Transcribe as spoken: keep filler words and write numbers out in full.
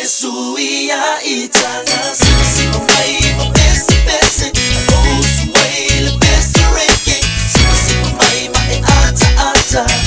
Suia itanga sisi mamai mapesi pesi Agosu waile pesi reke Sisi mamai mae ata ata